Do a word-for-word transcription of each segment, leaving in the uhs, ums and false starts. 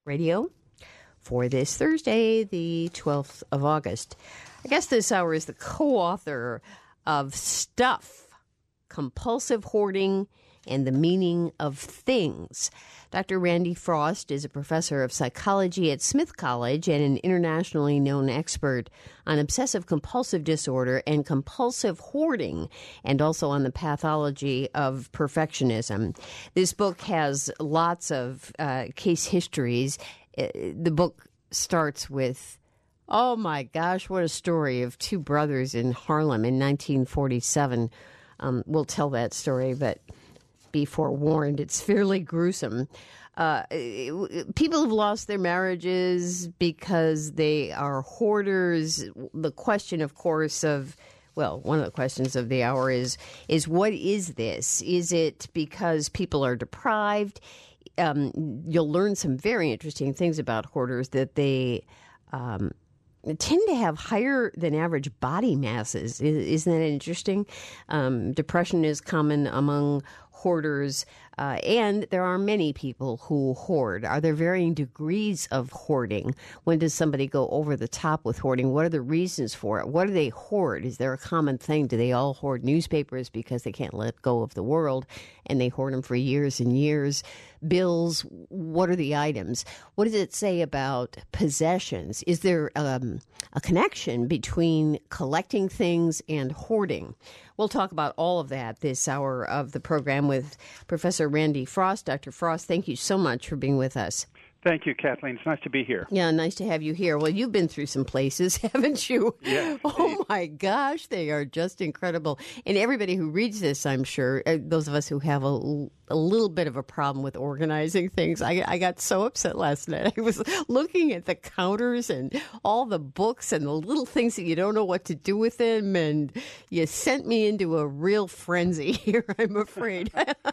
Radio for this Thursday, the twelfth of August. Our guest this hour is the co-author of Stuff, Compulsive Hoarding and the Meaning of Things. Doctor Randy Frost is a professor of psychology at Smith College and an internationally known expert on obsessive-compulsive disorder and compulsive hoarding, and also on the pathology of perfectionism. This book has lots of uh, case histories. Uh, the book starts with, oh my gosh, what a story of two brothers in Harlem in nineteen forty-seven. Um, we'll tell that story, but be forewarned, it's fairly gruesome. Uh, people have lost their marriages because they are hoarders. The question, of course, of well, one of the questions of the hour is is what is this? Is it because people are deprived? Um, you'll learn some very interesting things about hoarders, that they um, tend to have higher than average body masses. Isn't that interesting? Um, depression is common among hoarders, uh, and there are many people who hoard. Are there varying degrees of hoarding? When does somebody go over the top with hoarding? What are the reasons for it? What do they hoard? Is there a common thing? Do they all hoard newspapers because they can't let go of the world, and they hoard them for years and years? Bills, what are the items? What does it say about possessions? Is there um, a connection between collecting things and hoarding? We'll talk about all of that this hour of the program with Professor Randy Frost. Doctor Frost, thank you so much for being with us. Thank you, Kathleen. It's nice to be here. Yeah, nice to have you here. Well, you've been through some places, haven't you? Yes. Oh, my gosh, they are just incredible. And everybody who reads this, I'm sure, uh, those of us who have a, a little bit of a problem with organizing things, I, I got so upset last night. I was looking at the counters and all the books and the little things that you don't know what to do with them, and you sent me into a real frenzy here, I'm afraid.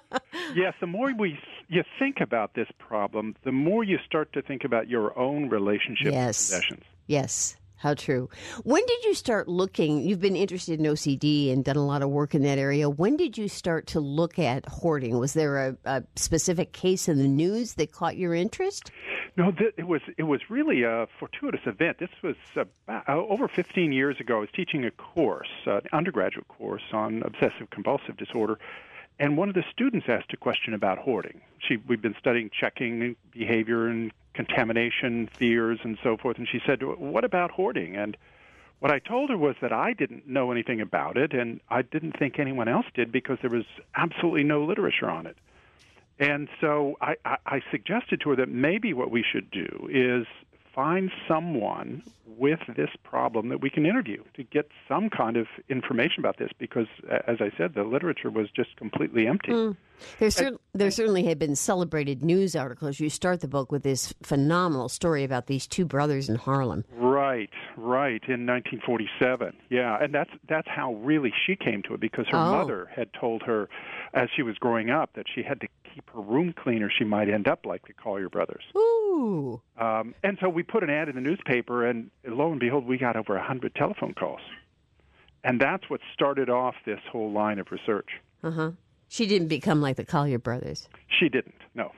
Yes, the more we you think about this problem, the more you start to think about your own relationship yes. with possessions. Yes, how true. When did you start looking? You've been interested in O C D and done a lot of work in that area. When did you start to look at hoarding? Was there a, a specific case in the news that caught your interest? No, th- it was it was really a fortuitous event. This was about, uh, over fifteen years ago. I was teaching a course, uh, an undergraduate course on obsessive-compulsive disorder, and one of the students asked a question about hoarding. She, we've been studying checking behavior and contamination, fears, and so forth, and she said, what about hoarding? And what I told her was that I didn't know anything about it, and I didn't think anyone else did because there was absolutely no literature on it. And so I, I, I suggested to her that maybe what we should do is find someone with this problem that we can interview to get some kind of information about this, because, as I said, the literature was just completely empty. Mm. There, cer- there certainly have been celebrated news articles. You start the book with this phenomenal story about these two brothers in Harlem. Right, right, in nineteen forty-seven. Yeah, and that's that's how really she came to it, because her Oh. mother had told her as she was growing up that she had to keep her room clean or she might end up like the Collier brothers. Ooh. Um, and so we put an ad in the newspaper, and lo and behold, we got over one hundred telephone calls. And that's what started off this whole line of research. Uh-huh. She didn't become like the Collier brothers. She didn't, no.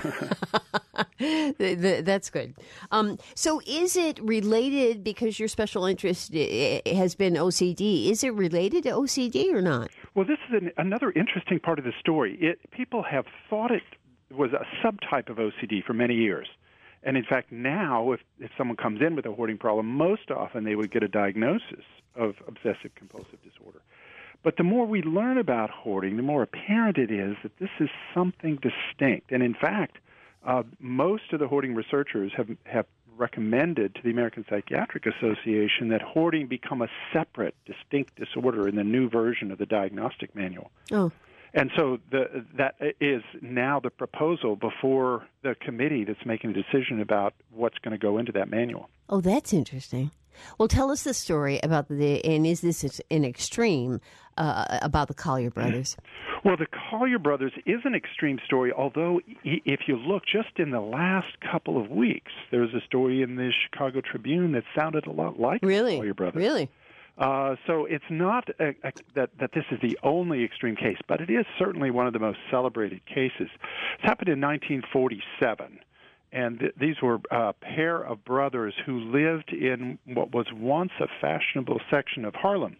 That's good. Um, so is it related, because your special interest has been O C D, is it related to O C D or not? Well, this is an, another interesting part of the story. It, people have thought it was a subtype of O C D for many years. And in fact, now, if, if someone comes in with a hoarding problem, most often they would get a diagnosis of obsessive-compulsive disorder. But the more we learn about hoarding, the more apparent it is that this is something distinct. And in fact, uh, most of the hoarding researchers have, have recommended to the American Psychiatric Association that hoarding become a separate, distinct disorder in the new version of the diagnostic manual. Oh. And so the, that is now the proposal before the committee that's making a decision about what's going to go into that manual. Oh, that's interesting. Well, tell us the story about the, and is this an extreme, uh, about the Collier brothers? Well, the Collier brothers is an extreme story, although if you look just in the last couple of weeks, there was a story in the Chicago Tribune that sounded a lot like really? the Collier brothers. Really? Uh, so it's not a, a, that, that this is the only extreme case, but it is certainly one of the most celebrated cases. It's happened in nineteen forty-seven. And th- these were a pair of brothers who lived in what was once a fashionable section of Harlem.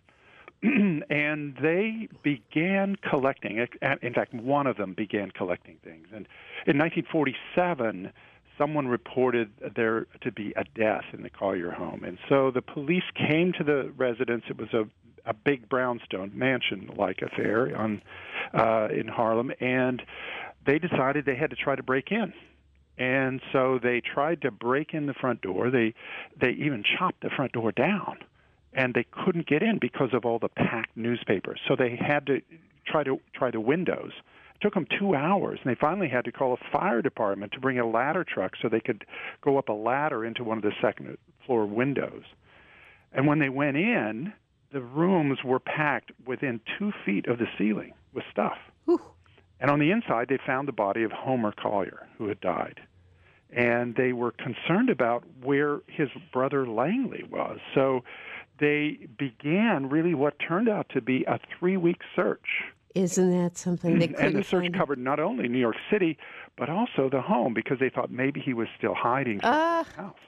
And they began collecting. In fact, one of them began collecting things. And in nineteen forty-seven, someone reported there to be a death in the Collier home. And so the police came to the residence. It was a, a big brownstone mansion-like affair on uh, in Harlem. And they decided they had to try to break in. And so they tried to break in the front door. They they even chopped the front door down. And they couldn't get in because of all the packed newspapers. So they had to try to try the windows. It took them two hours, and they finally had to call a fire department to bring a ladder truck so they could go up a ladder into one of the second floor windows. And when they went in, the rooms were packed within two feet of the ceiling with stuff. Whew. And on the inside, they found the body of Homer Collier, who had died. And they were concerned about where his brother Langley was. So they began really what turned out to be a three-week search. Isn't that something they couldn't And the search find? covered not only New York City, but also the home, because they thought maybe he was still hiding from Uh. the house.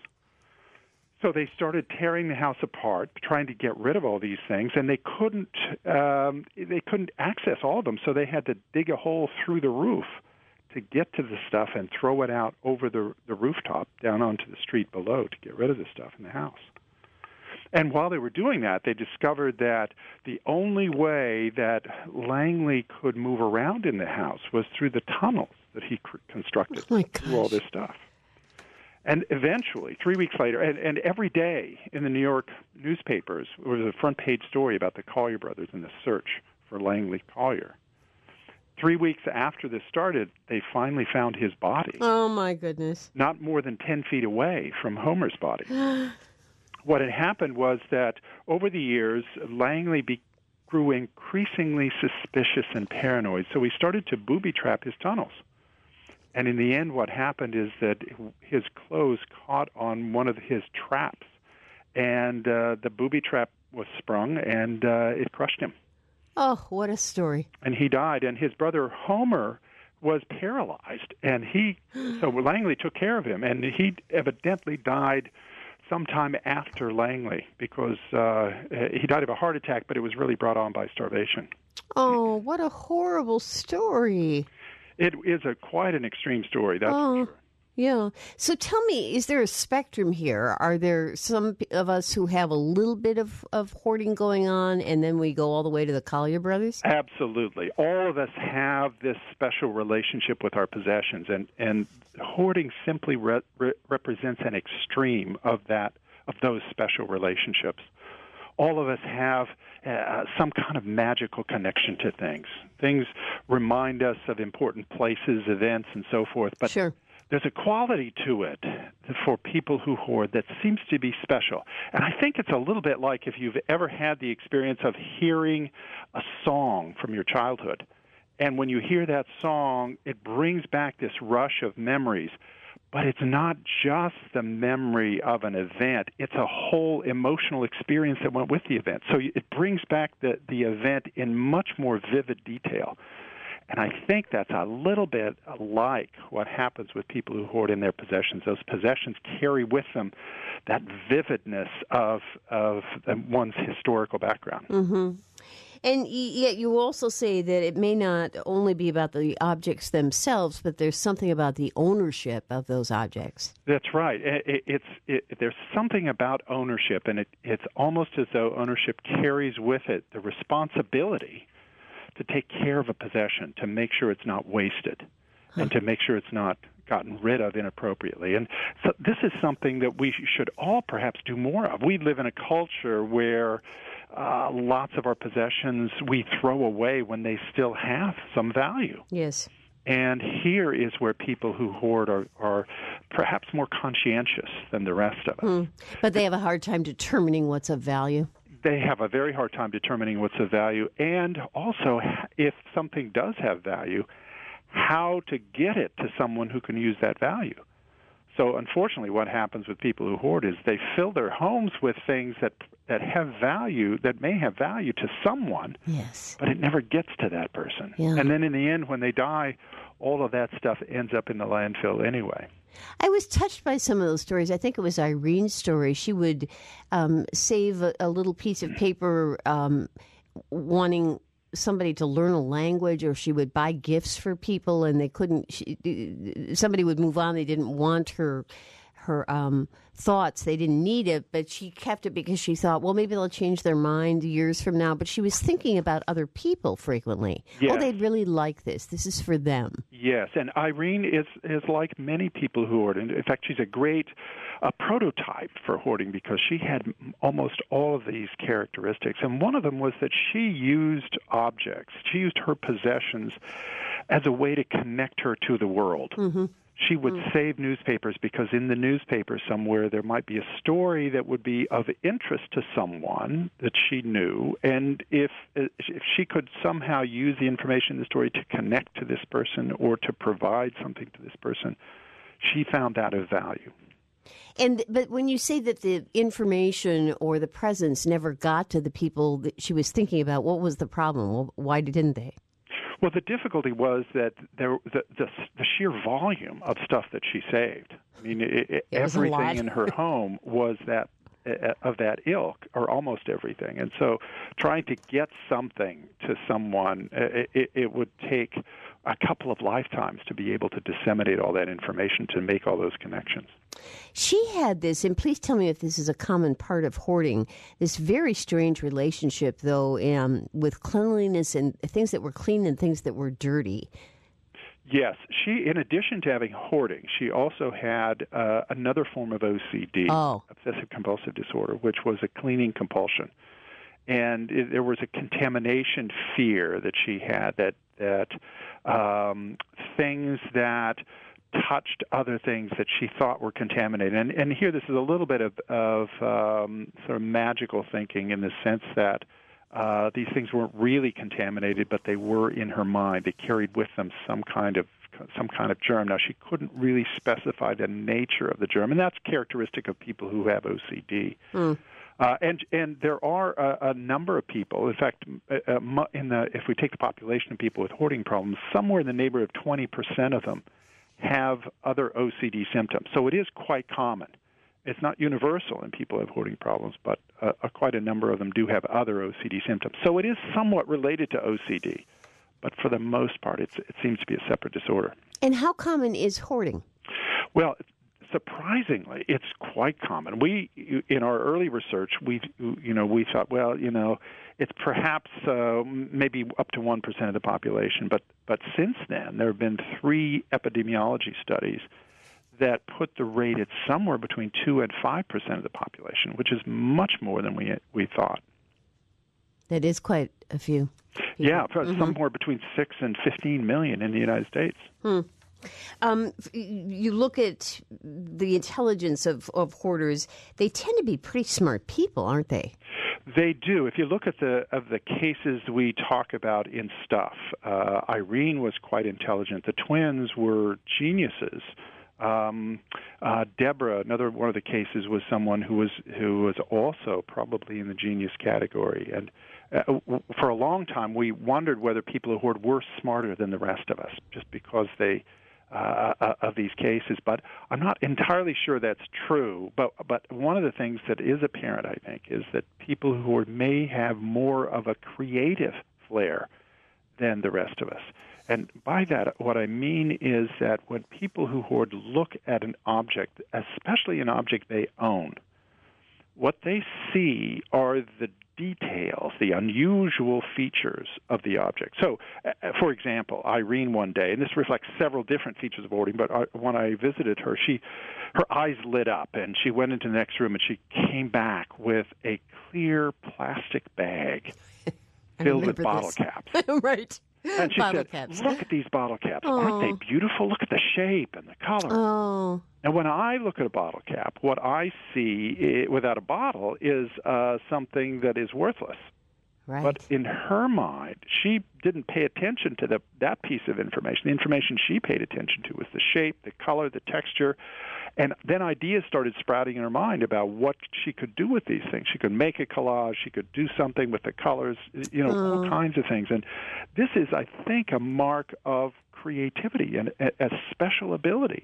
So they started tearing the house apart, trying to get rid of all these things, and they couldn't um, they couldn't access all of them, so they had to dig a hole through the roof to get to the stuff and throw it out over the, the rooftop down onto the street below to get rid of the stuff in the house. And while they were doing that, they discovered that the only way that Langley could move around in the house was through the tunnels that he cr- constructed Oh my through all gosh. this stuff. And eventually, three weeks later, and, and every day in the New York newspapers, there was a front-page story about the Collier brothers and the search for Langley Collier. Three weeks after this started, they finally found his body, Oh, my goodness. not more than ten feet away from Homer's body. What had happened was that over the years, Langley be- grew increasingly suspicious and paranoid, so he started to booby-trap his tunnels. And in the end, what happened is that his clothes caught on one of his traps, and uh, the booby trap was sprung, and uh, it crushed him. Oh, what a story. And he died, and his brother Homer was paralyzed, and he so Langley took care of him, and he evidently died sometime after Langley because uh, he died of a heart attack, but it was really brought on by starvation. Oh, what a horrible story. It is a quite an extreme story, that's Oh. for sure. Yeah. So tell me, is there a spectrum here? Are there some of us who have a little bit of, of hoarding going on, and then we go all the way to the Collier brothers? Absolutely. All of us have this special relationship with our possessions, and, and hoarding simply re- re- represents an extreme of that of those special relationships. All of us have uh, some kind of magical connection to things. Things remind us of important places, events, and so forth. But Sure. there's a quality to it for people who hoard that seems to be special. And I think it's a little bit like if you've ever had the experience of hearing a song from your childhood. And when you hear that song, it brings back this rush of memories. But it's not just the memory of an event. It's a whole emotional experience that went with the event. So it brings back the, the event in much more vivid detail. And I think that's a little bit like what happens with people who hoard in their possessions. Those possessions carry with them that vividness of of one's historical background. Mm-hmm. And y- yet you also say that it may not only be about the objects themselves, but there's something about the ownership of those objects. That's right. It, it's it, there's something about ownership, and it, it's almost as though ownership carries with it the responsibility to take care of a possession, to make sure it's not wasted, huh. and to make sure it's not gotten rid of inappropriately. And so this is something that we should all perhaps do more of. We live in a culture where uh, lots of our possessions we throw away when they still have some value. Yes. And here is where people who hoard are, are perhaps more conscientious than the rest of us. Hmm. But they have a hard time determining what's of value. They have a very hard time determining what's of value, and also, if something does have value, how to get it to someone who can use that value. So unfortunately, what happens with people who hoard is they fill their homes with things that that have value, that may have value to someone, yes, but it never gets to that person. Yeah. And then in the end, when they die, all of that stuff ends up in the landfill anyway. I was touched by some of those stories. I think it was Irene's story. She would um, save a, a little piece of paper um, wanting somebody to learn a language, or she would buy gifts for people and they couldn't, she, somebody would move on. They didn't want her her um, thoughts. They didn't need it, but she kept it because she thought, well, maybe they'll change their mind years from now. But she was thinking about other people frequently. Yes. Oh, they'd really like this. This is for them. Yes, and Irene is, is like many people who hoard. In fact, she's a great uh, prototype for hoarding because she had almost all of these characteristics. And one of them was that she used objects. She used her possessions as a way to connect her to the world. Mm-hmm. She would mm. save newspapers because in the newspaper somewhere there might be a story that would be of interest to someone that she knew, and if if she could somehow use the information in the story to connect to this person or to provide something to this person, she found that of value. And but when you say that the information or the presence never got to the people that she was thinking about, what was the problem? Well, why didn't they? Well, the difficulty was that there, the, the, the sheer volume of stuff that she saved. I mean, it, it, it everything in her home was that uh, of that ilk, or almost everything. And so, trying to get something to someone, it, it, it would take a couple of lifetimes to be able to disseminate all that information to make all those connections. She had this, and please tell me if this is a common part of hoarding, this very strange relationship, though, um, with cleanliness and things that were clean and things that were dirty. Yes. She, in addition to having hoarding, she also had uh, another form of O C D, oh. obsessive-compulsive disorder, which was a cleaning compulsion. And it, there was a contamination fear that she had, that, that um, things that touched other things that she thought were contaminated. And, and here this is a little bit of, of um, sort of magical thinking in the sense that uh, these things weren't really contaminated, but they were in her mind. They carried with them some kind of some kind of germ. Now, she couldn't really specify the nature of the germ, and that's characteristic of people who have O C D. Mm. Uh, and and there are a, a number of people. In fact, uh, in the if we take the population of people with hoarding problems, somewhere in the neighborhood of twenty percent of them have other O C D symptoms. So it is quite common. It's not universal in people who have hoarding problems, but uh, quite a number of them do have other O C D symptoms. So it is somewhat related to O C D, but for the most part, it's, it seems to be a separate disorder. And how common is hoarding? Well, surprisingly, it's quite common. We, in our early research, we, you know, we thought, well, you know, it's perhaps uh, maybe up to one percent of the population, but but since then there have been three epidemiology studies that put the rate at somewhere between two and five percent of the population, which is much more than we we thought. That is quite a few people. Yeah, mm-hmm. somewhere between six and fifteen million in the United States. Hmm. Um, you look at the intelligence of, of hoarders, they tend to be pretty smart people, aren't they? They do. If you look at the of the cases we talk about in Stuff, uh, Irene was quite intelligent. The twins were geniuses. Um, uh, Deborah, another one of the cases, was someone who was who was also probably in the genius category. And uh, for a long time, we wondered whether people who hoard were smarter than the rest of us, just because they. Uh, of these cases, but I'm not entirely sure that's true. But but one of the things that is apparent, I think, is that people who hoard may have more of a creative flair than the rest of us. And by that, what I mean is that when people who hoard look at an object, especially an object they own, what they see are the details, the unusual features of the object. So, uh, for example, Irene one day, and this reflects several different features of hoarding, but I, when I visited her, she, her eyes lit up, and she went into the next room, and she came back with a clear plastic bag filled with bottle this. caps. Right. And she bottle said, caps. look at these bottle caps. Oh. Aren't they beautiful? Look at the shape and the color. Oh. And when I look at a bottle cap, what I see I- without a bottle is uh, something that is worthless. Right. But in her mind, she didn't pay attention to the, that piece of information. The information she paid attention to was the shape, the color, the texture. And then ideas started sprouting in her mind about what she could do with these things. She could make a collage. She could do something with the colors, you know, oh. all kinds of things. And this is, I think, a mark of creativity and a, a special ability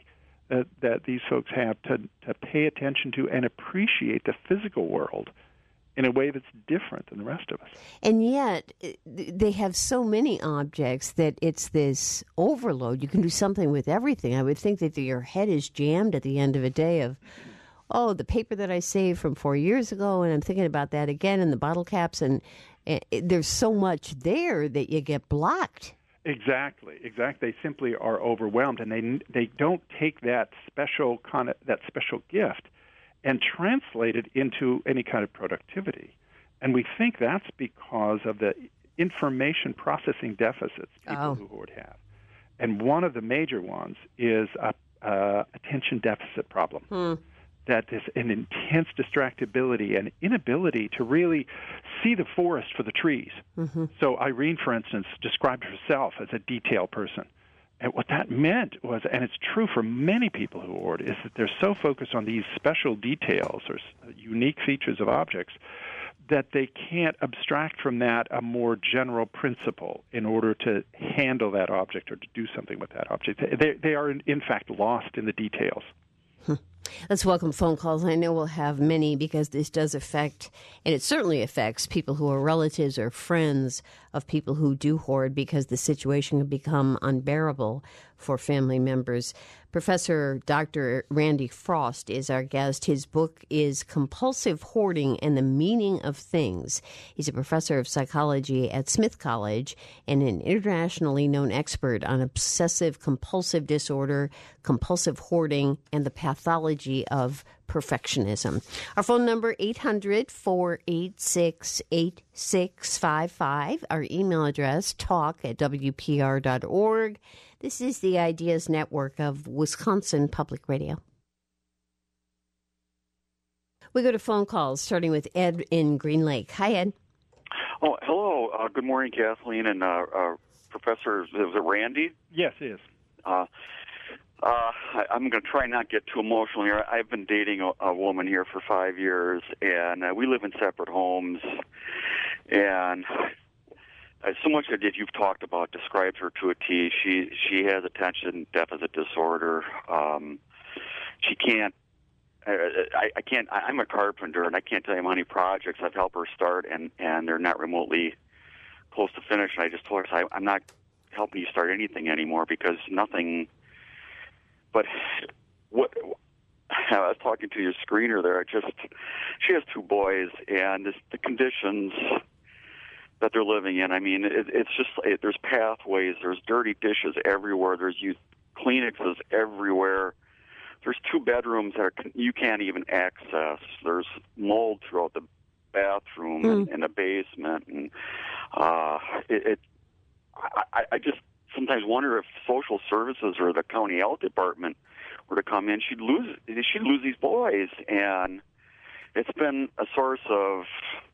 that, that these folks have to, to pay attention to and appreciate the physical world in a way that's different than the rest of us. And yet, they have so many objects that it's this overload. You can do something with everything. I would think that your head is jammed at the end of a day of, oh, the paper that I saved from four years ago, and I'm thinking about that again, and the bottle caps, and, and there's so much there that you get blocked. Exactly, exactly. They simply are overwhelmed, and they they don't take that special kind of, that special gift and translate it into any kind of productivity. And we think that's because of the information processing deficits people oh. who hoard have. And one of the major ones is a, a attention deficit problem. Hmm. That is an intense distractibility and inability to really see the forest for the trees. Mm-hmm. So Irene, for instance, described herself as a detail person. And what that meant was, and it's true for many people who hoard, is that they're so focused on these special details or unique features of objects that they can't abstract from that a more general principle in order to handle that object or to do something with that object. They, they are, in, in fact, lost in the details. Hmm. Let's welcome phone calls. I know we'll have many because this does affect, and it certainly affects people who are relatives or friends of people who do hoard because the situation can become unbearable for family members. Professor Doctor Randy Frost is our guest. His book is Compulsive Hoarding and the Meaning of Things. He's a professor of psychology at Smith College and an internationally known expert on obsessive compulsive disorder, compulsive hoarding, and the pathology of perfectionism. Our phone number, eight hundred, four eight six, eight six five five. Our email address, talk at w p r dot org. This is the Ideas Network of Wisconsin Public Radio. We go to phone calls, starting with Ed in Green Lake. Hi, Ed. Oh, hello. Uh, good morning, Kathleen and uh, uh, Professor, is it Randy? Yes, it is. Uh, uh, I, I'm going to try not get too emotional here. I've been dating a, a woman here for five years, and uh, we live in separate homes, and Uh, so much that you've talked about describes her to a T. She she has attention deficit disorder. Um, she can't. Uh, I, I can't. I'm a carpenter, and I can't tell you how many projects I've helped her start, and, and they're not remotely close to finish. And I just told her, I, I'm not helping you start anything anymore because nothing. But what I was talking to your screener there. I just she has two boys, and this, the conditions that they're living in. I mean, it, it's just, it, there's pathways, there's dirty dishes everywhere, there's used Kleenexes everywhere. There's two bedrooms that are, you can't even access. There's mold throughout the bathroom mm. and, and the basement. And uh, it, it I, I just sometimes wonder if social services or the county health department were to come in, she'd lose, she'd lose these boys. And it's been a source of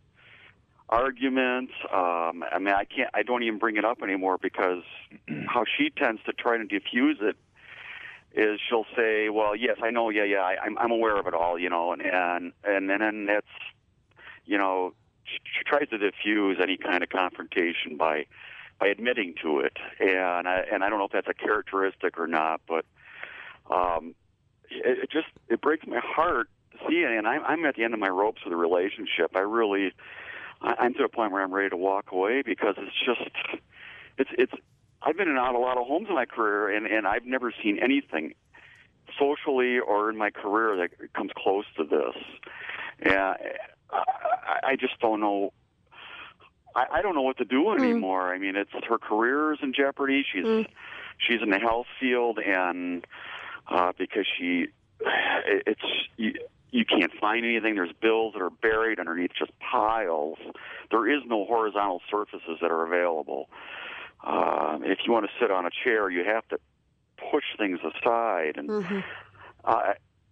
arguments. Um, I mean, I can't. I don't even bring it up anymore because how she tends to try to diffuse it is she'll say, "Well, yes, I know. Yeah, yeah, I, I'm I'm aware of it all. You know," and and and then that's, you know, she, she tries to diffuse any kind of confrontation by by admitting to it. And I and I don't know if that's a characteristic or not, but um, it, it just it breaks my heart to see it. And I'm I'm at the end of my ropes with the relationship. I really. I'm to a point where I'm ready to walk away because it's just, it's, it's, I've been in and out of a lot of homes in my career, and, and I've never seen anything socially or in my career that comes close to this. And I, I just don't know, I, I don't know what to do anymore. Mm. I mean, it's, her career is in jeopardy. She's, mm. she's in the health field, and uh, because she, it's, you, You can't find anything. There's bills that are buried underneath just piles. There is no horizontal surfaces that are available. Um, if you want to sit on a chair, you have to push things aside. And mm-hmm. uh,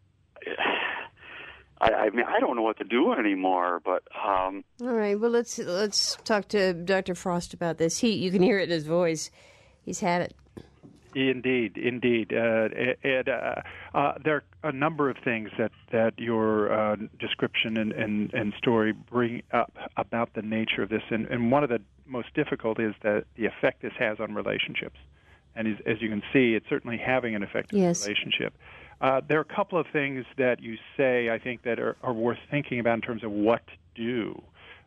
I, I mean, I don't know what to do anymore. But um, all right. Well, let's let's talk to Doctor Frost about this. He, you can hear it in his voice. He's had it. Indeed, indeed. Uh, Ed, uh, uh, there are a number of things that, that your uh, description and, and, and story bring up about the nature of this. And, and one of the most difficult is that the effect this has on relationships. And as, as you can see, it's certainly having an effect on yes. relationship. Uh, there are a couple of things that you say, I think, that are, are worth thinking about in terms of what to do.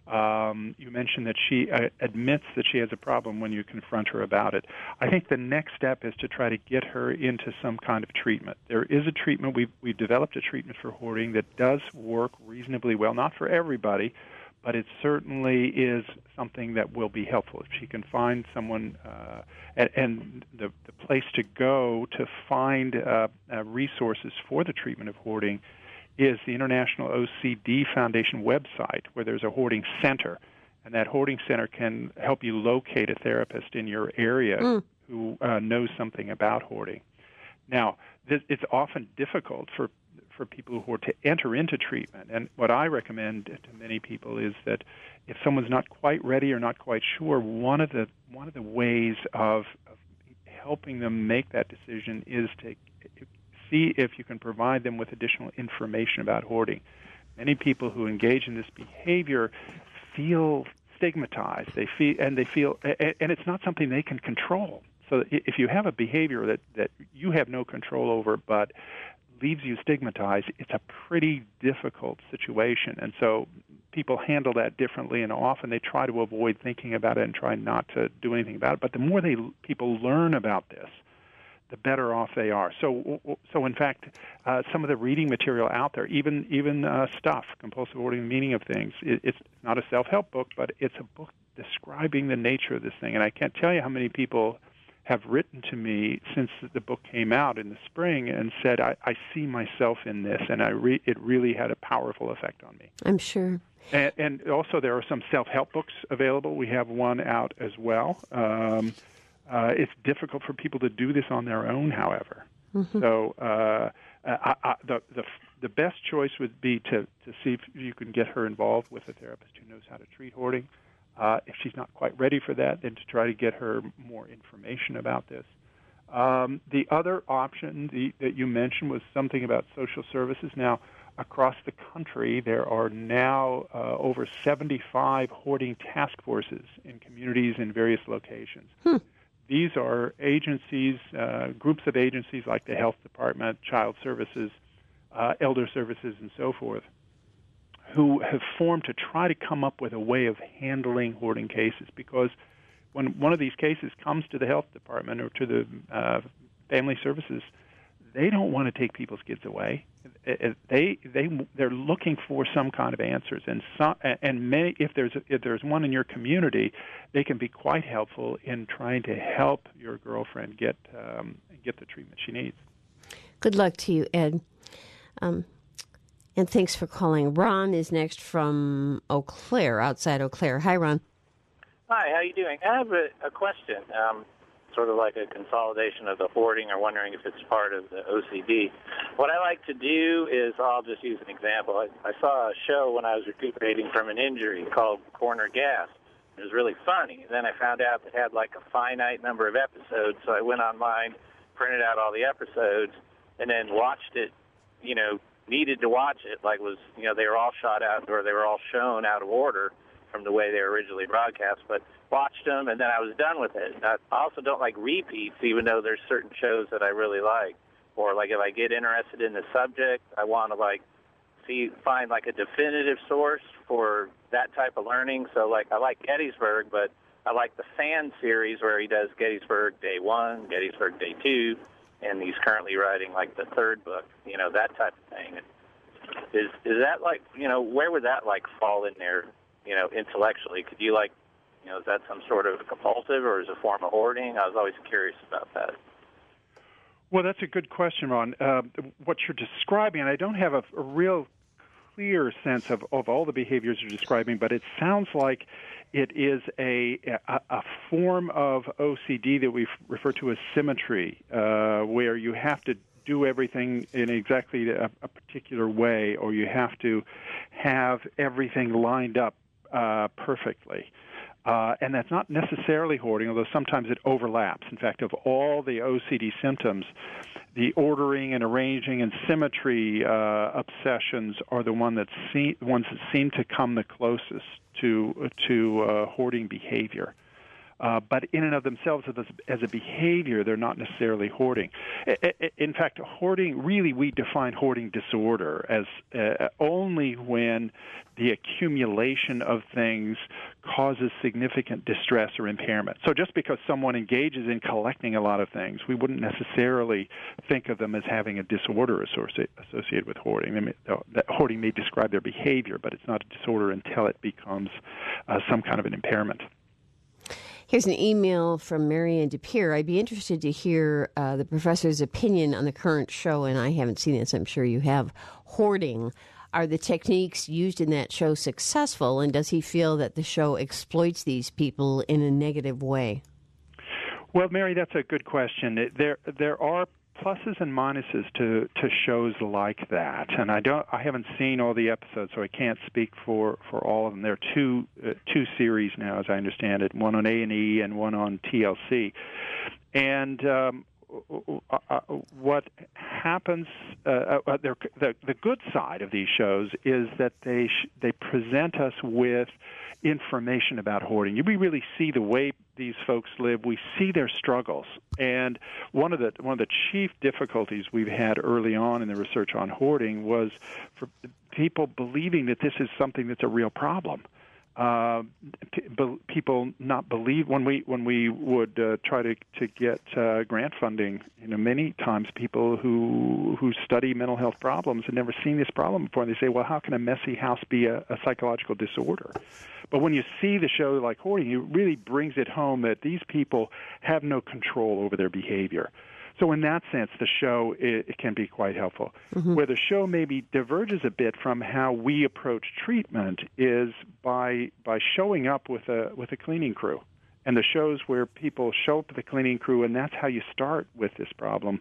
Um, you mentioned that she uh, admits that she has a problem when you confront her about it. I think the next step is to try to get her into some kind of treatment. There is a treatment. We've, we've developed a treatment for hoarding that does work reasonably well, not for everybody, but it certainly is something that will be helpful. If she can find someone, uh, and, and the, the place to go to find uh, uh, resources for the treatment of hoarding is the International O C D Foundation website, where there's a hoarding center, and that hoarding center can help you locate a therapist in your area mm. who uh, knows something about hoarding. Now, this, it's often difficult for for people who are to enter into treatment, and what I recommend to many people is that if someone's not quite ready or not quite sure, one of the one of the ways of, of helping them make that decision is to see if you can provide them with additional information about hoarding. Many people who engage in this behavior feel stigmatized. They feel, and they feel, and it's not something they can control. So if you have a behavior that, that you have no control over, but leaves you stigmatized, it's a pretty difficult situation. And so people handle that differently, and often they try to avoid thinking about it and try not to do anything about it. But the more they people learn about this, the better off they are. So, so in fact, uh, some of the reading material out there, even even uh, Stuff, Compulsive Hoarding, the Meaning of Things, it, it's not a self-help book, but it's a book describing the nature of this thing. And I can't tell you how many people have written to me since the book came out in the spring and said, I, I see myself in this, and I re- it really had a powerful effect on me. I'm sure. And, and also there are some self-help books available. We have one out as well. Um Uh, it's difficult for people to do this on their own, however. Mm-hmm. So uh, I, I, the, the the best choice would be to, to see if you can get her involved with a therapist who knows how to treat hoarding. Uh, if she's not quite ready for that, then to try to get her more information about this. Um, the other option the, that you mentioned was something about social services. Now, across the country, there are now uh, over seventy-five hoarding task forces in communities in various locations. Hmm. These are agencies, uh, groups of agencies like the Health Department, Child Services, uh, Elder Services, and so forth, who have formed to try to come up with a way of handling hoarding cases. Because when one of these cases comes to the Health Department or to the uh, Family Services, they don't want to take people's kids away. They they they're looking for some kind of answers, and some, and many, if there's if there's one in your community, they can be quite helpful in trying to help your girlfriend get um, get the treatment she needs. Good luck to you, Ed, um, and thanks for calling. Ron is next from Eau Claire, outside Eau Claire. Hi, Ron. Hi, how you doing? I have a, a question. Um, sort of like a consolidation of the hoarding, or wondering if it's part of the O C D. What I like to do is, I'll just use an example. I, I saw a show when I was recuperating from an injury called Corner Gas. It was really funny. Then I found out it had like a finite number of episodes, so I went online, printed out all the episodes, and then watched it, you know, needed to watch it, like was, you know, they were all shot out, or they were all shown out of order from the way they were originally broadcast, but watched them, and then I was done with it. I also don't like repeats, even though there's certain shows that I really like. Or like if I get interested in the subject, I want to like see find like a definitive source for that type of learning. So like I like Gettysburg, but I like the Fan series where he does Gettysburg Day One, Gettysburg Day Two, and he's currently writing like the third book. You know, that type of thing. Is is that like, you know, where would that like fall in there? You know, intellectually, could you like, you know, is that some sort of compulsive or is it a form of hoarding? I was always curious about that. Well, that's a good question, Ron. Uh, what you're describing, and I don't have a, a real clear sense of, of all the behaviors you're describing, but it sounds like it is a, a, a form of O C D that we refer to as symmetry, uh, where you have to do everything in exactly a, a particular way, or you have to have everything lined up uh, perfectly. Uh, and that's not necessarily hoarding, although sometimes it overlaps. In fact, of all the O C D symptoms, the ordering and arranging and symmetry uh, obsessions are the one that se- ones that seem to come the closest to to uh, hoarding behavior. Uh, but in and of themselves, as, as a behavior, they're not necessarily hoarding. In fact, hoarding, really, we define hoarding disorder as uh, only when the accumulation of things causes significant distress or impairment. So just because someone engages in collecting a lot of things, we wouldn't necessarily think of them as having a disorder associated with hoarding. I mean, that hoarding may describe their behavior, but it's not a disorder until it becomes uh, some kind of an impairment. Here's an email from Marianne DePere. I'd be interested to hear uh, the professor's opinion on the current show, and I haven't seen this, I'm sure you have, Hoarding. Are the techniques used in that show successful, and does he feel that the show exploits these people in a negative way? Well, Mary, that's a good question. There, there are pluses and minuses to, to shows like that, and I don't, I haven't seen all the episodes, so I can't speak for, for all of them. There are two uh, two series now, as I understand it, one on A and E and one on T L C, and um, uh, uh, what happens? Uh, uh, the the good side of these shows is that they sh- they present us with information about hoarding. We really see the way these folks live. We see their struggles, and one of the one of the chief difficulties we've had early on in the research on hoarding was for people believing that this is something that's a real problem. Uh, pe- people not believe when we when we would uh, try to to get uh, grant funding. You know, many times people who who study mental health problems have never seen this problem before, and they say, "Well, how can a messy house be a, a psychological disorder?" But when you see the show like Hoarding, it really brings it home that these people have no control over their behavior. So in that sense, the show it, it can be quite helpful. Mm-hmm. Where the show maybe diverges a bit from how we approach treatment is by by showing up with a with a cleaning crew, and the shows where people show up with a cleaning crew, and that's how you start with this problem.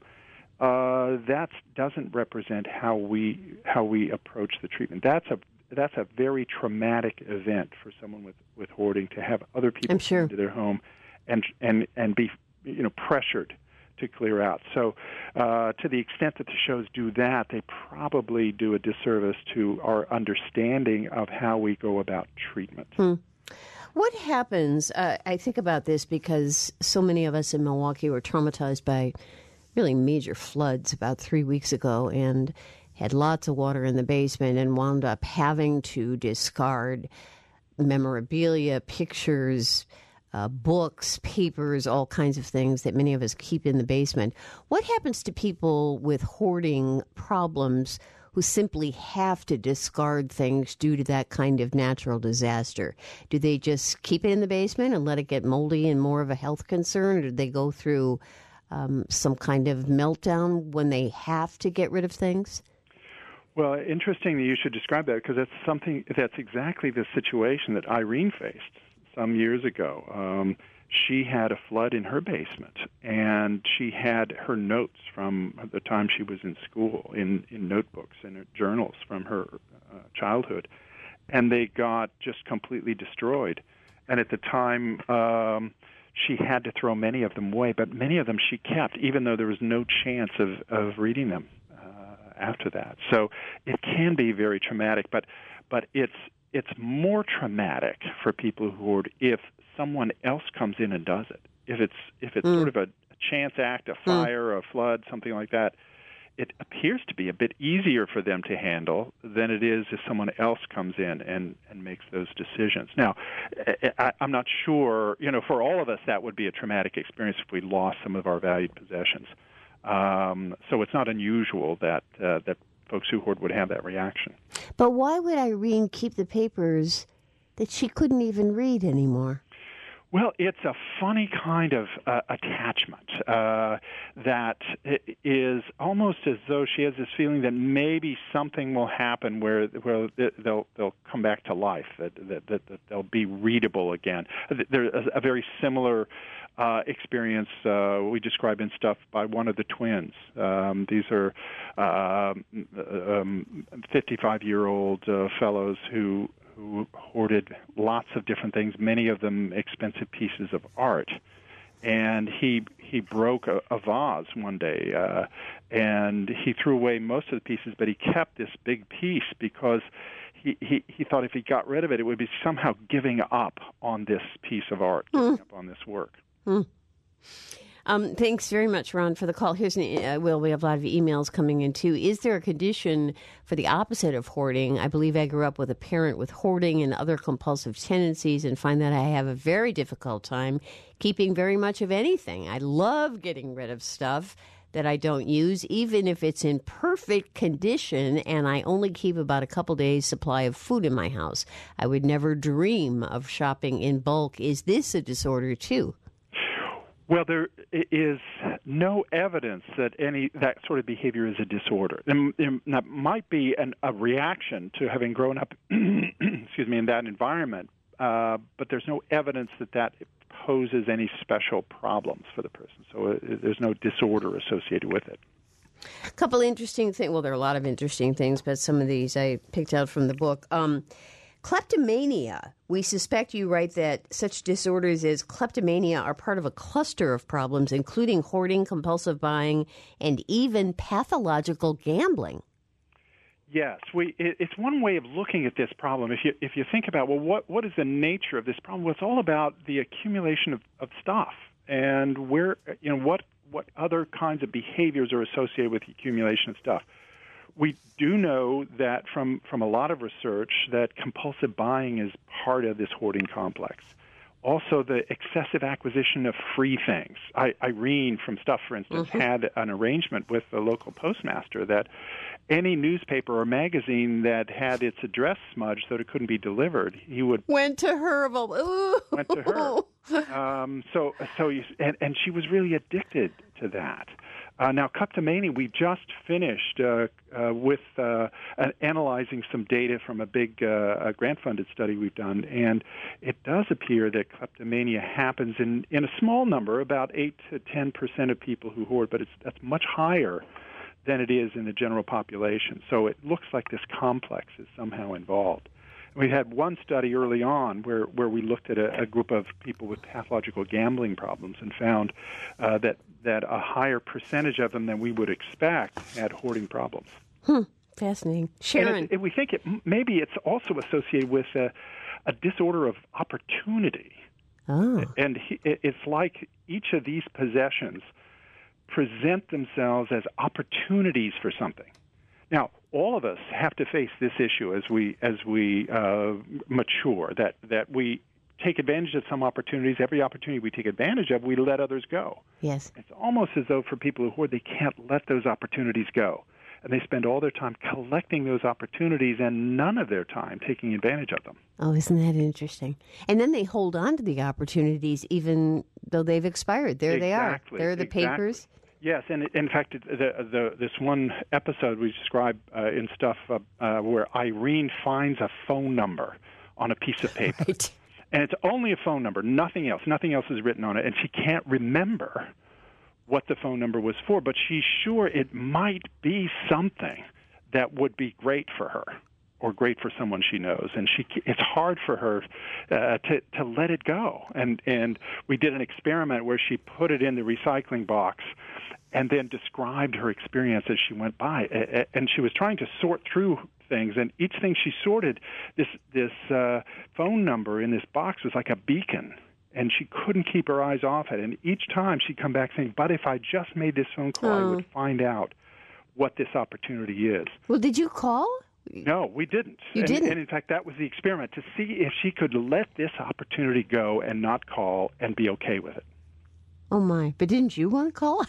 Uh, that doesn't represent how we how we approach the treatment. That's a that's a very traumatic event for someone with, with hoarding to have other people I'm sure. come into their home and and and be you know pressured to clear out. So uh, to the extent that the shows do that, they probably do a disservice to our understanding of how we go about treatment. Hmm. What happens, uh, I think about this because so many of us in Milwaukee were traumatized by really major floods about three weeks ago and had lots of water in the basement and wound up having to discard memorabilia, pictures, Uh, books, papers, all kinds of things that many of us keep in the basement. What happens to people with hoarding problems who simply have to discard things due to that kind of natural disaster? Do they just keep it in the basement and let it get moldy and more of a health concern, or do they go through um, some kind of meltdown when they have to get rid of things? Well, interesting that you should describe that, because that's something that's exactly the situation that Irene faced some years ago. Um, she had a flood in her basement, and she had her notes from the time she was in school in, in notebooks and journals from her uh, childhood, and they got just completely destroyed. And at the time, um, she had to throw many of them away, but many of them she kept, even though there was no chance of, of reading them uh, after that. So it can be very traumatic, but but it's It's more traumatic for people who hoard if someone else comes in and does it. If it's if it's mm. sort of a chance act, a fire, mm. a flood, something like that, it appears to be a bit easier for them to handle than it is if someone else comes in and, and makes those decisions. Now, I, I'm not sure, you know, for all of us that would be a traumatic experience if we lost some of our valued possessions. Um, so it's not unusual that uh, that folks who hoard would have that reaction. But why would Irene keep the papers that she couldn't even read anymore? Well, it's a funny kind of uh, attachment uh, that is almost as though she has this feeling that maybe something will happen where where they'll they'll come back to life, that that, that, that they'll be readable again. There's a, a very similar uh, experience uh, we describe in Stuff by one of the twins. Um, these are uh, um, fifty-five-year-old uh, fellows who who hoarded lots of different things, many of them expensive pieces of art. and he he broke a, a vase one day, uh, and he threw away most of the pieces, but he kept this big piece because he, he, he thought if he got rid of it, it would be somehow giving up on this piece of art, giving mm. up on this work. Mm. Um, thanks very much, Ron, for the call. Here's an, uh, Will, we have a lot of emails coming in, too. Is there a condition for the opposite of hoarding? I believe I grew up with a parent with hoarding and other compulsive tendencies and find that I have a very difficult time keeping very much of anything. I love getting rid of stuff that I don't use, even if it's in perfect condition, and I only keep about a couple days' supply of food in my house. I would never dream of shopping in bulk. Is this a disorder, too? Well, there is no evidence that any that sort of behavior is a disorder. That might be an, a reaction to having grown up, excuse me, in that environment, uh, but there's no evidence that that poses any special problems for the person. So uh, there's no disorder associated with it. A couple interesting things. Well, there are a lot of interesting things, but some of these I picked out from the book. Um, Kleptomania. We suspect, you write, that such disorders as kleptomania are part of a cluster of problems, including hoarding, compulsive buying, and even pathological gambling. Yes, we. It, it's one way of looking at this problem. If you if you think about, well, what what is the nature of this problem? Well, it's all about the accumulation of, of stuff, and where you know what what other kinds of behaviors are associated with the accumulation of stuff. We do know that from, from a lot of research that compulsive buying is part of this hoarding complex. Also, the excessive acquisition of free things. I, Irene from Stuff, for instance, mm-hmm. had an arrangement with the local postmaster that any newspaper or magazine that had its address smudged so that it couldn't be delivered, he would... Went to her. Ooh. Went to her. Um, so, so you, and, and she was really addicted to that. Uh, now, kleptomania, we just finished uh, uh, with uh, uh, analyzing some data from a big uh, grant-funded study we've done, and it does appear that kleptomania happens in, in a small number, about eight to ten percent of people who hoard, but it's that's much higher than it is in the general population. So it looks like this complex is somehow involved. We had one study early on where, where we looked at a, a group of people with pathological gambling problems and found uh, that, that a higher percentage of them than we would expect had hoarding problems. Hmm. Fascinating. Sharon. And it, we think it, maybe it's also associated with a, a disorder of opportunity. Oh. And he, it's like each of these possessions present themselves as opportunities for something. Now, all of us have to face this issue as we as we uh, mature, that, that we take advantage of some opportunities. Every opportunity we take advantage of, we let others go. Yes. It's almost as though for people who hoard, they can't let those opportunities go. And they spend all their time collecting those opportunities and none of their time taking advantage of them. Oh, isn't that interesting? And then they hold on to the opportunities even though they've expired. There exactly. they are. There are the exactly. papers. Yes, and in fact, the, the, this one episode we described uh, in Stuff uh, uh, where Irene finds a phone number on a piece of paper. Right. And it's only a phone number, nothing else. Nothing else is written on it. And she can't remember what the phone number was for, but she's sure it might be something that would be great for her or great for someone she knows. And she it's hard for her uh, to, to let it go. And, and we did an experiment where she put it in the recycling box and then described her experience as she went by. And she was trying to sort through things, and each thing she sorted, this this uh, phone number in this box was like a beacon, and she couldn't keep her eyes off it. And each time she'd come back saying, but if I just made this phone call, oh. I would find out what this opportunity is. Well, did you call? No, we didn't. You and, didn't? And in fact, that was the experiment, to see if she could let this opportunity go and not call and be okay with it. Oh, my. But didn't you want to call?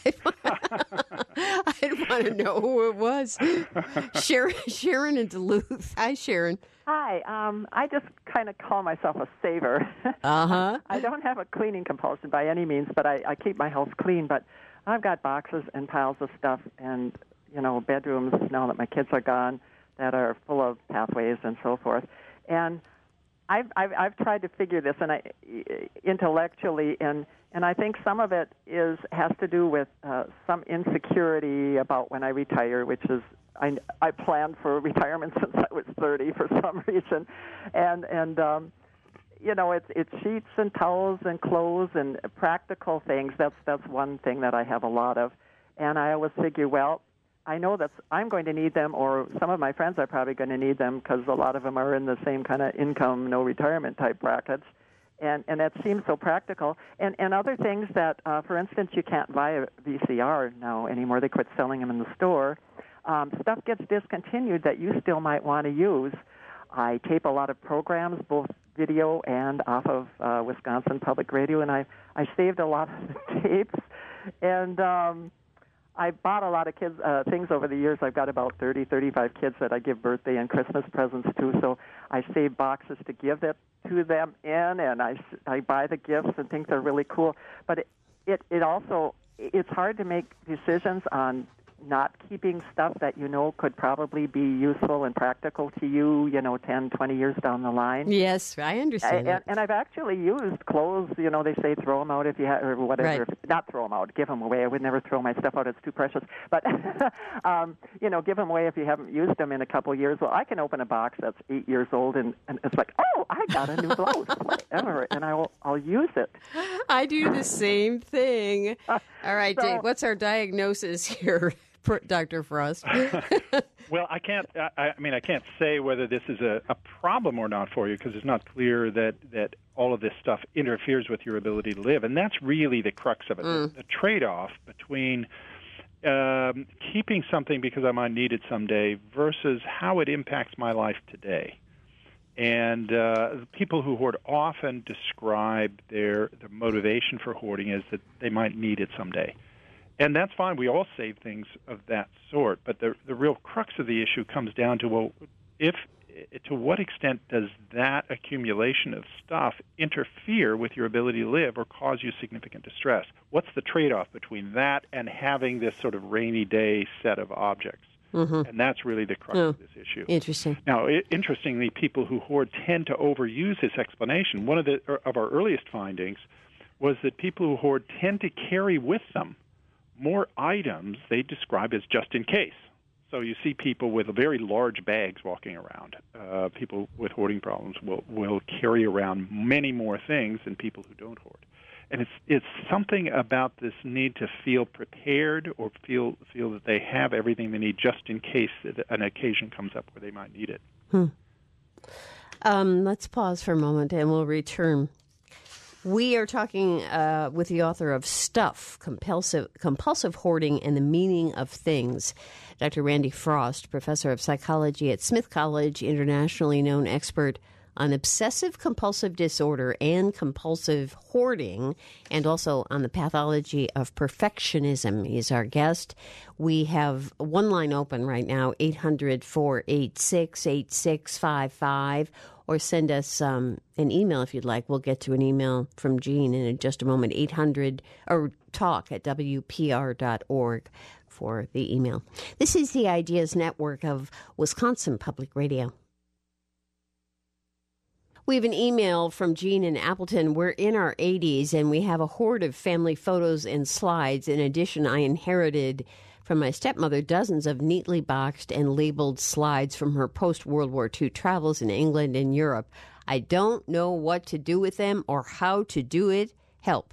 I'd want to know who it was. Sharon, Sharon in Duluth. Hi, Sharon. Hi. Um, I just kind of call myself a saver. Uh-huh. I don't have a cleaning compulsion by any means, but I, I keep my house clean. But I've got boxes and piles of stuff and, you know, bedrooms now that my kids are gone that are full of pathways and so forth. And I've, I've, I've tried to figure this and I, intellectually, and And I think some of it is has to do with uh, some insecurity about when I retire, which is I, I planned for retirement since I was thirty for some reason, and and um, you know, it's it's sheets and towels and clothes and practical things. That's that's one thing that I have a lot of, and I always figure, well, I know that I'm going to need them, or some of my friends are probably going to need them because a lot of them are in the same kind of income, no retirement type brackets, and and that seems so practical. And and other things that, uh, for instance, you can't buy a V C R now anymore. They quit selling them in the store. Um, stuff gets discontinued that you still might want to use. I tape a lot of programs, both video and off of uh, Wisconsin Public Radio, and I I saved a lot of the tapes, and um, I bought a lot of kids uh, things over the years. I've got about thirty, thirty-five kids that I give birthday and Christmas presents to, so I save boxes to give it to them in, and I, I buy the gifts and think they're really cool. But it, it, it also, it's hard to make decisions on not keeping stuff that you know could probably be useful and practical to you, you know, ten, twenty years down the line. Yes, I understand. I, and, and I've actually used clothes, you know, they say throw them out if you have, or whatever. Right. Not throw them out, give them away. I would never throw my stuff out. It's too precious. But, um, you know, give them away if you haven't used them in a couple of years. Well, I can open a box that's eight years old, and, and it's like, oh, I got a new blouse, whatever, and I'll, I'll use it. I do the same thing. All right, So- Dave, what's our diagnosis here? Doctor Frost. Well, I can't. I, I mean, I can't say whether this is a, a problem or not for you because it's not clear that, that all of this stuff interferes with your ability to live, and that's really the crux of it. Mm. The, the trade-off between um, keeping something because I might need it someday versus how it impacts my life today. And uh, people who hoard often describe their, their motivation for hoarding as that they might need it someday. And that's fine. We all save things of that sort. But the the real crux of the issue comes down to, well, if to what extent does that accumulation of stuff interfere with your ability to live or cause you significant distress? What's the trade-off between that and having this sort of rainy day set of objects? Mm-hmm. And that's really the crux oh, of this issue. Interesting. Now, I- interestingly, people who hoard tend to overuse this explanation. One of the of our earliest findings was that people who hoard tend to carry with them more items they describe as just in case. So you see people with very large bags walking around. Uh, people with hoarding problems will, will carry around many more things than people who don't hoard. And it's it's something about this need to feel prepared or feel feel that they have everything they need just in case an occasion comes up where they might need it. Hmm. Um, let's pause for a moment and we'll return. We are talking uh, with the author of Stuff, Compulsive, Compulsive Hoarding and the Meaning of Things, Doctor Randy Frost, professor of psychology at Smith College, internationally known expert on obsessive-compulsive disorder and compulsive hoarding, and also on the pathology of perfectionism. He's our guest. We have one line open right now, eight hundred, four eight six, eight six five five, or send us um, an email if you'd like. We'll get to an email from Jean in just a moment, eight hundred, or talk at W P R dot org for the email. This is the Ideas Network of Wisconsin Public Radio. We have an email from Jean in Appleton. We're in our eighties, and we have a hoard of family photos and slides. In addition, I inherited from my stepmother dozens of neatly boxed and labeled slides from her post-World War Two travels in England and Europe. I don't know what to do with them or how to do it. Help.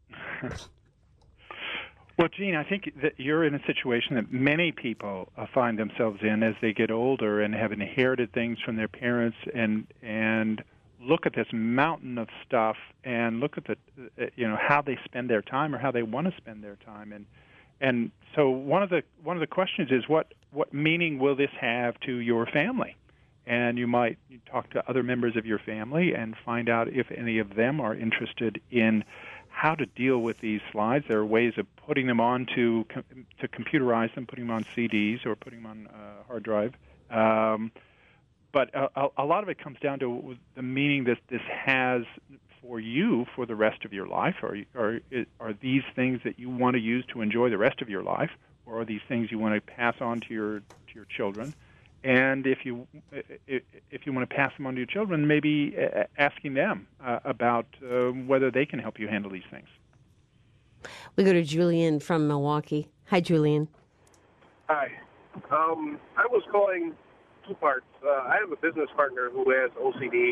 Well, Gene, I think that you're in a situation that many people uh, find themselves in as they get older and have inherited things from their parents and and look at this mountain of stuff and look at the uh, you know how they spend their time or how they want to spend their time and and so one of the one of the questions is what what meaning will this have to your family? And you might talk to other members of your family and find out if any of them are interested in how to deal with these slides. There are ways of putting them on to, to computerize them, putting them on C Ds or putting them on uh, hard drive. Um, but a, a lot of it comes down to the meaning that this has for you for the rest of your life. Are, are, are these things that you want to use to enjoy the rest of your life, or are these things you want to pass on to your to your children? And if you if you want to pass them on to your children, maybe asking them uh, about uh, whether they can help you handle these things. We go to Julian from Milwaukee. Hi, Julian. Hi. Um, I was calling two parts. Uh, I have a business partner who has O C D,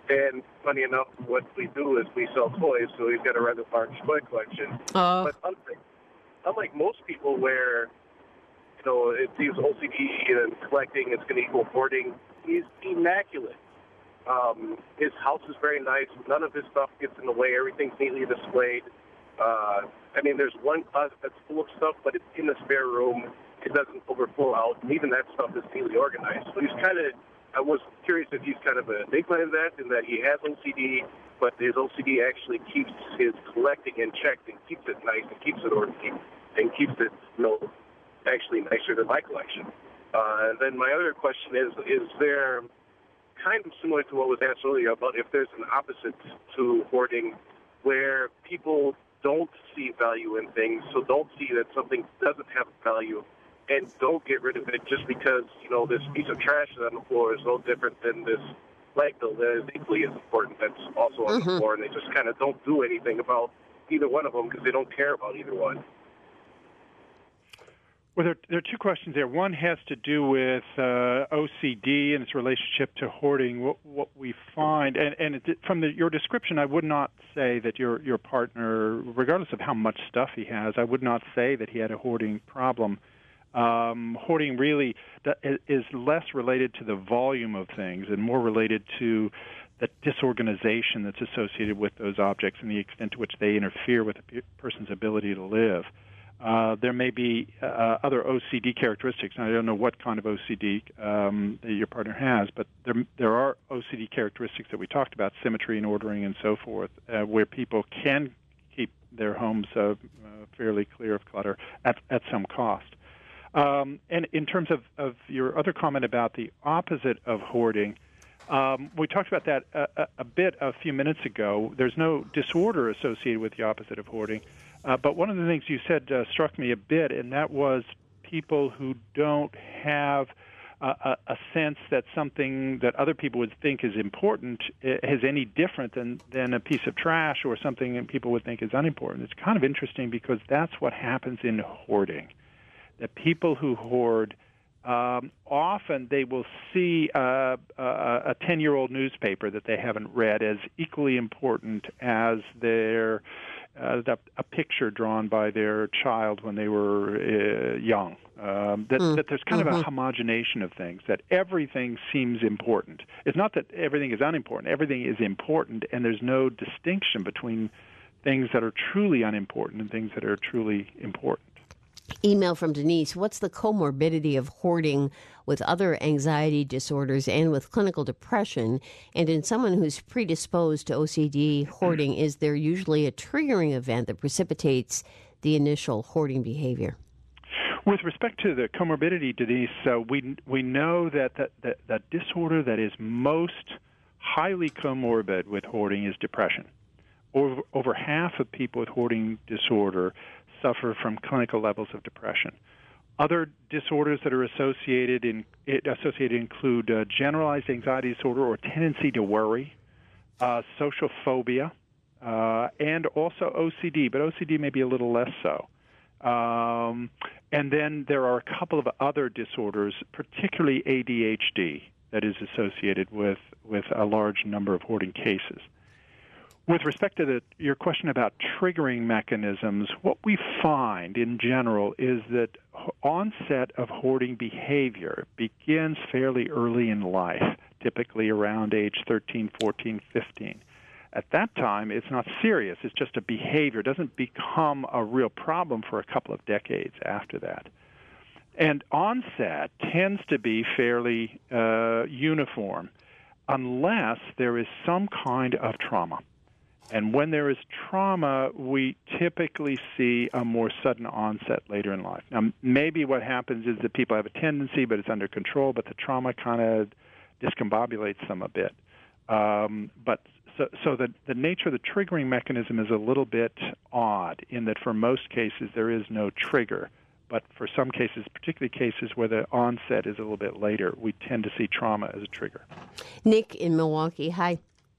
And funny enough, what we do is we sell toys, so he's got a rather large toy collection. Oh. But unlike, unlike most people where, you know, it seems O C D and collecting is going to equal hoarding, he's immaculate. Um, his house is very nice. None of his stuff gets in the way. Everything's neatly displayed. Uh, I mean, there's one closet that's full of stuff, but it's in the spare room. It doesn't overflow out, and even that stuff is neatly organized. So he's kind of, I was curious if he's kind of an enigma in that, in that he has O C D, but his O C D actually keeps his collecting in check and keeps it nice and keeps it orderly and keeps it, you know, actually nicer than my collection. Uh, and then my other question is, is there, kind of similar to what was asked earlier about if there's an opposite to hoarding where people don't see value in things, so don't see that something doesn't have value and don't get rid of it just because, you know, this piece of trash on the floor is no different than this landfill that is equally as important that's also on Mm-hmm. the floor, and they just kind of don't do anything about either one of them because they don't care about either one. Well, there, there are two questions there. One has to do with uh, O C D and its relationship to hoarding. What, what we find, and, and it, from the, your description, I would not say that your your partner, regardless of how much stuff he has, I would not say that he had a hoarding problem. Um, hoarding really is less related to the volume of things and more related to the disorganization that's associated with those objects and the extent to which they interfere with a person's ability to live. Uh, there may be uh, other O C D characteristics, and I don't know what kind of O C D um, that your partner has, but there there are O C D characteristics that we talked about, symmetry and ordering and so forth, uh, where people can keep their homes uh, uh, fairly clear of clutter at, at some cost. Um, and in terms of, of your other comment about the opposite of hoarding, um, we talked about that a, a, a bit a few minutes ago. There's no disorder associated with the opposite of hoarding. Uh, but one of the things you said uh, struck me a bit, and that was people who don't have uh, a, a sense that something that other people would think is important is any different than, than a piece of trash or something that people would think is unimportant. It's kind of interesting because that's what happens in hoarding. The people who hoard, um, often they will see uh, a ten-year-old newspaper that they haven't read as equally important as their Uh, the, a picture drawn by their child when they were uh, young. Um, that, mm. that there's kind mm-hmm. of a homogenation of things, that everything seems important. It's not that everything is unimportant. Everything is important, and there's no distinction between things that are truly unimportant and things that are truly important. Email from Denise. What's the comorbidity of hoarding with other anxiety disorders and with clinical depression? And in someone who's predisposed to O C D, hoarding, is there usually a triggering event that precipitates the initial hoarding behavior? With respect to the comorbidity, Denise, uh, we we know that the, the, the disorder that is most highly comorbid with hoarding is depression. Over, over half of people with hoarding disorder suffer from clinical levels of depression. Other disorders that are associated in it, associated include uh, generalized anxiety disorder or tendency to worry, uh, social phobia, uh, and also O C D, but O C D may be a little less so. Um, and then there are a couple of other disorders, particularly A D H D, that is associated with, with a large number of hoarding cases. With respect to the, your question about triggering mechanisms, what we find in general is that onset of hoarding behavior begins fairly early in life, typically around age thirteen, fourteen, fifteen. At that time, it's not serious. It's just a behavior. It doesn't become a real problem for a couple of decades after that. And onset tends to be fairly uh, uniform unless there is some kind of trauma. And when there is trauma, we typically see a more sudden onset later in life. Now, maybe what happens is that people have a tendency, but it's under control, but the trauma kind of discombobulates them a bit. Um, but so, so the, the nature of the triggering mechanism is a little bit odd in that for most cases there is no trigger. But for some cases, particularly cases where the onset is a little bit later, we tend to see trauma as a trigger. Nick in Milwaukee, hi.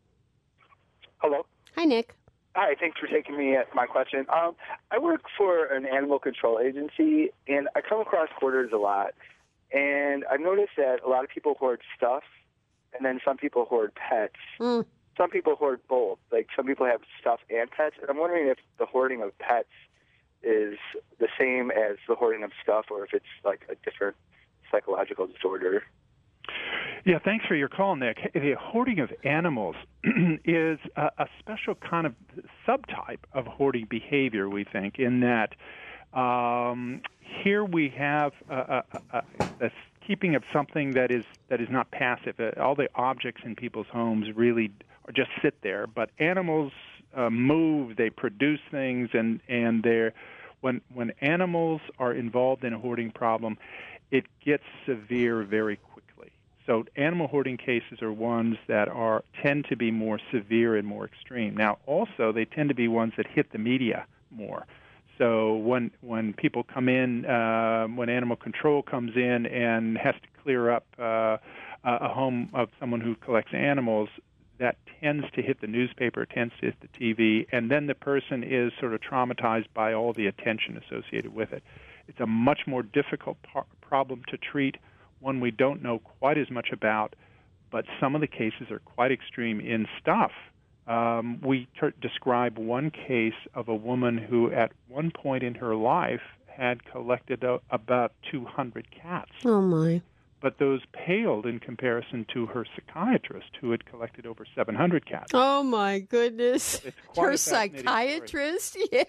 Hello. Hi, Nick. Hi, thanks for taking me at my question. Um, I work for an animal control agency, and I come across hoarders a lot. And I've noticed that a lot of people hoard stuff, and then some people hoard pets. Mm. some people hoard both. Like some people have stuff and pets, and I'm wondering if the hoarding of pets is the same as the hoarding of stuff, or if it's like a different psychological disorder. Yeah, thanks for your call, Nick. The hoarding of animals is a, a special kind of subtype of hoarding behavior, we think, in that um, here we have a, a, a, a keeping of something that is that is not passive. Uh, all the objects in people's homes really are just sit there, but animals uh, move, they produce things, and and they're when when animals are involved in a hoarding problem, it gets severe very quickly. So animal hoarding cases are ones that are tend to be more severe and more extreme. Now, also, they tend to be ones that hit the media more. So when when people come in, uh, when animal control comes in and has to clear up uh, a home of someone who collects animals, that tends to hit the newspaper, tends to hit the T V, and then the person is sort of traumatized by all the attention associated with it. It's a much more difficult par- problem to treat, one we don't know quite as much about, but some of the cases are quite extreme in stuff. Um, we ter- describe one case of a woman who at one point in her life had collected a, about two hundred cats. Oh, my. But those paled in comparison to her psychiatrist, who had collected over seven hundred cats. Oh, my goodness. It's quite Her a fascinating psychiatrist? story. Yeah.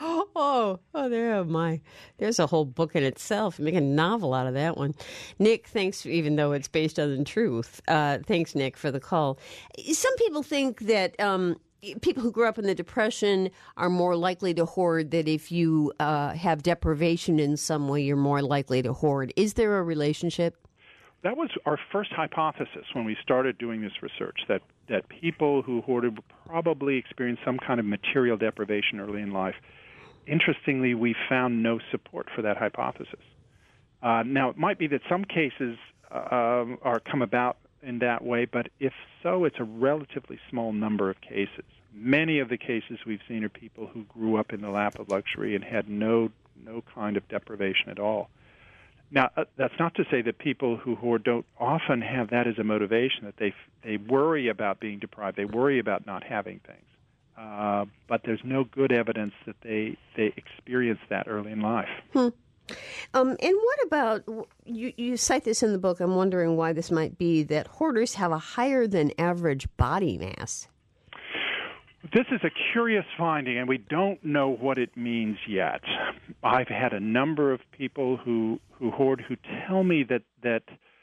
Oh, oh, there, my. There's a whole book in itself. Make a novel out of that one. Nick, thanks, even though it's based on the truth. Uh, thanks, Nick, for the call. Some people think that um, people who grew up in the Depression are more likely to hoard, that if you uh, have deprivation in some way, you're more likely to hoard. Is there a relationship? That was our first hypothesis when we started doing this research, that, that people who hoarded would probably experience some kind of material deprivation early in life. Interestingly, we found no support for that hypothesis. Uh, now, it might be that some cases uh, are come about in that way, but if so, it's a relatively small number of cases. Many of the cases we've seen are people who grew up in the lap of luxury and had no no kind of deprivation at all. Now, uh, that's not to say that people who hoard don't often have that as a motivation, that they they worry about being deprived, they worry about not having things. Uh, but there's no good evidence that they, they experience that early in life. Hmm. Um, and what about, you, you cite this in the book, I'm wondering why this might be, that hoarders have a higher than average body mass. This is a curious finding, and we don't know what it means yet. I've had a number of people who, who hoard who tell me that, that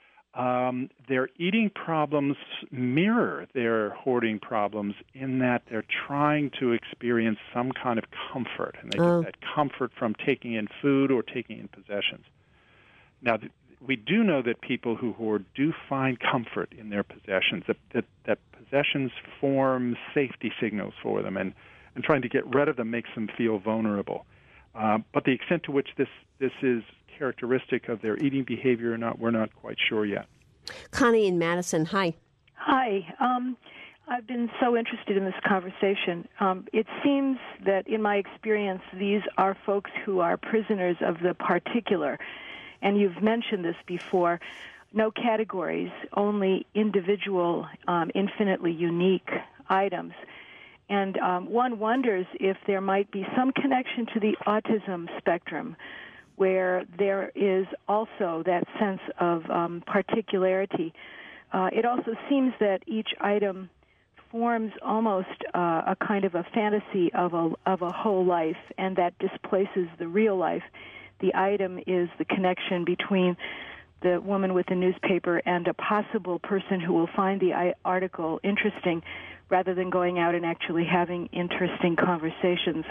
um, their eating problems mirror their hoarding problems in that they're trying to experience some kind of comfort, and they Oh. get that comfort from taking in food or taking in possessions. Now, th- we do know that people who hoard do find comfort in their possessions, that, that, that possessions form safety signals for them, and, and trying to get rid of them makes them feel vulnerable. Uh, but the extent to which this, this is characteristic of their eating behavior or not, we're not quite sure yet. Connie in Madison, hi. Hi. Um, I've been so interested in this conversation. Um, it seems that in my experience, these are folks who are prisoners of the particular. And you've mentioned this before. No categories, only individual, um, infinitely unique items. And um, one wonders if there might be some connection to the autism spectrum, where there is also that sense of um, particularity. Uh, it also seems that each item forms almost uh, a kind of a fantasy of a of a whole life, and that displaces the real life. The item is the connection between the woman with the newspaper and a possible person who will find the article interesting, rather than going out and actually having interesting conversations.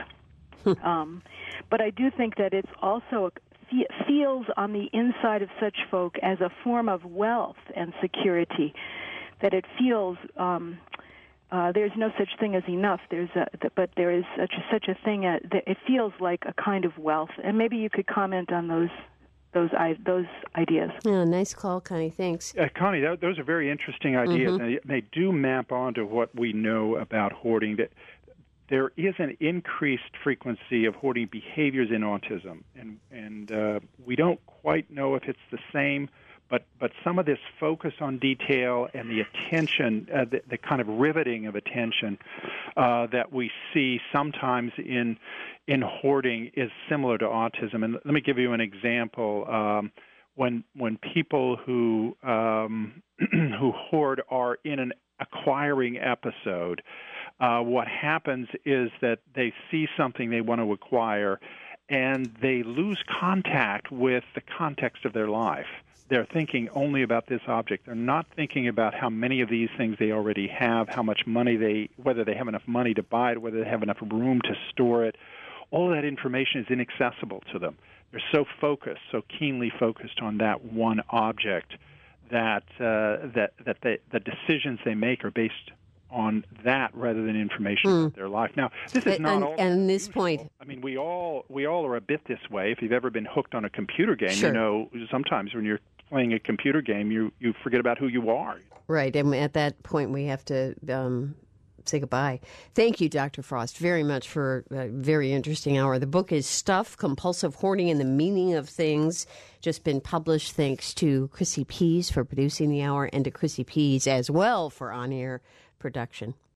um, but I do think that it's also fe- feels on the inside of such folk as a form of wealth and security, that it feels um, uh, there's no such thing as enough. There's a, but there is such a, such a thing. Uh, that it feels like a kind of wealth, and maybe you could comment on those those those ideas. Yeah, nice call, Connie. Thanks. Uh, Connie, that, those are very interesting ideas, Mm-hmm. and they, they do map onto what we know about hoarding. That there is an increased frequency of hoarding behaviors in autism, and and uh, we don't quite know if it's the same, but but some of this focus on detail and the attention, uh, the, the kind of riveting of attention uh, that we see sometimes in in hoarding is similar to autism. And let me give you an example. Um, when when people who um, who hoard are in an acquiring episode, uh, what happens is that they see something they want to acquire, and they lose contact with the context of their life. They're thinking only about this object. They're not thinking about how many of these things they already have, how much money they, whether they have enough money to buy it, whether they have enough room to store it. All of that information is inaccessible to them. They're so focused, so keenly focused on that one object that uh, that that they, the decisions they make are based on that rather than information mm. about their life. Now, this is not and, all. And this usual. point, I mean, we all we all are a bit this way. If you've ever been hooked on a computer game, sure. you know sometimes when you're playing a computer game, you you forget about who you are. Right, and at that point, we have to um, say goodbye. Thank you, Doctor Frost, very much for a very interesting hour. The book is Stuff, Compulsive Hoarding and the Meaning of Things, just been published. Thanks to Chrissy Pease for producing the hour and to Chrissy Pease as well for on-air production.